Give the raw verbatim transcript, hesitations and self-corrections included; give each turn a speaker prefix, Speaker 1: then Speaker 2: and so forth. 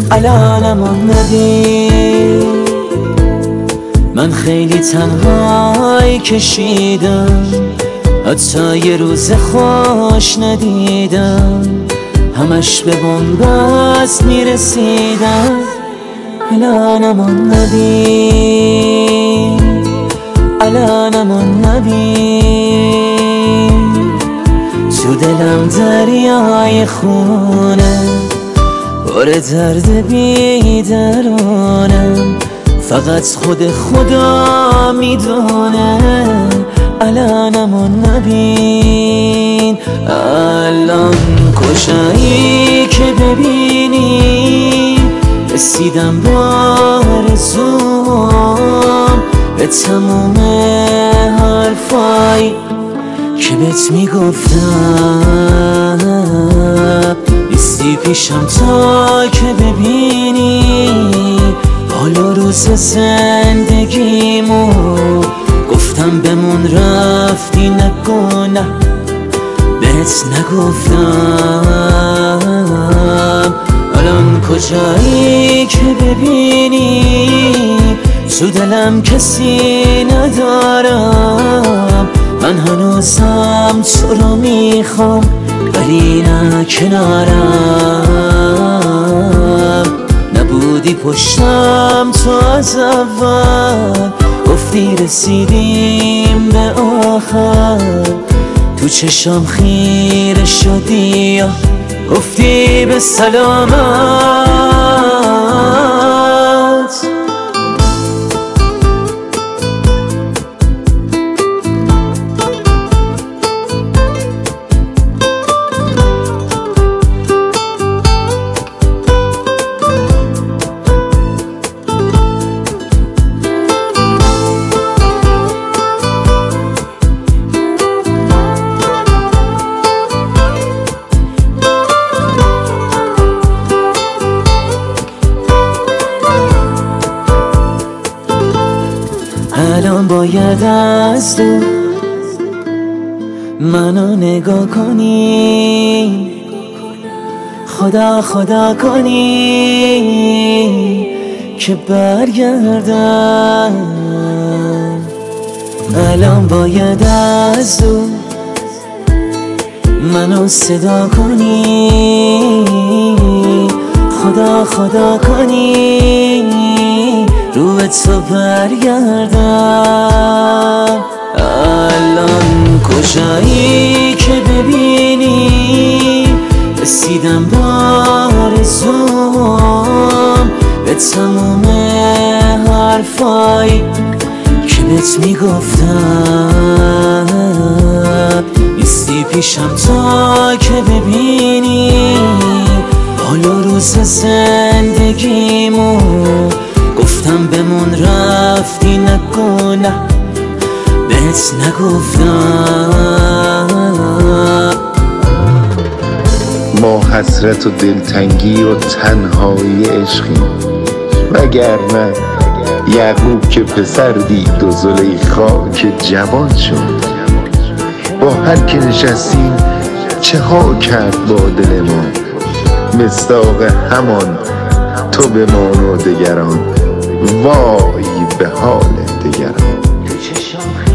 Speaker 1: الانم ندید. من خیلی تنهایی کشیدم، حتی یه روز خوش ندیدم، همش به بنبست میرسیدم. الانم ندید، الانم ندید. تو دلم دریای خونه، پر درد بیدرانم، فقط خود خدا میدونه. الانم نبین، الان کجایی که ببینی رسیدم با آرزوام به تموم حرفایی که بهت میگفتم. نیستی پیشم تا که ببینی حال و روز زندگیمو. گفتم بمون رفتی نگو نه، بهت نگفتم. الان کجایی که ببینی تو دلم کسی ندارم. من هنوزم تو رو میخوام ولی نه کنارم. نبودی پشتم تو از اول، گفتی رسیدیم به آخر. تو چشام خیره شدی، گفتی به سلامت. الان باید از دور منو نگاه کنی، خدا خدا کنی که برگردم. الان باید از دور منو صدا کنی، خدا خدا کنی رو به تو برگردم. الان کجایی که ببینی رسیدم با آرزوام به تموم حرفایی که بهت میگفتم. نیستی پیشم تا که ببینی حال و روز زندگیمو. گفتم بمون رفتی نگو نه، بهت نگفتم.
Speaker 2: ما حسرت و دلتنگی و تنهایی عشقیم، وگرنه یعقوب که پسر دید و زلیخا که جوان شد. با هر که نشستیم چه ها کرد با دل ما، مصداق همان تو بمان و دگران، وای به حال دگران.